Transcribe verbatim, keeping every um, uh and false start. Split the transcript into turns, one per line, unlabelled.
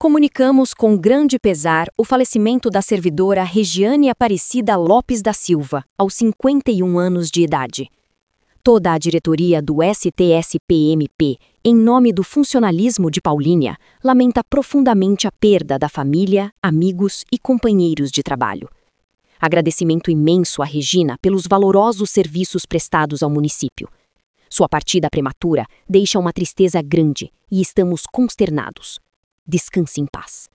Comunicamos com grande pesar o falecimento da servidora Regiane Aparecida Lopes da Silva, aos cinquenta e um anos de idade. Toda a diretoria do S T S P M P, em nome do funcionalismo de Paulínia, lamenta profundamente a perda da família, amigos e companheiros de trabalho. Agradecimento imenso a Regina pelos valorosos serviços prestados ao município. Sua partida prematura deixa uma tristeza grande e estamos consternados. Descanse em paz.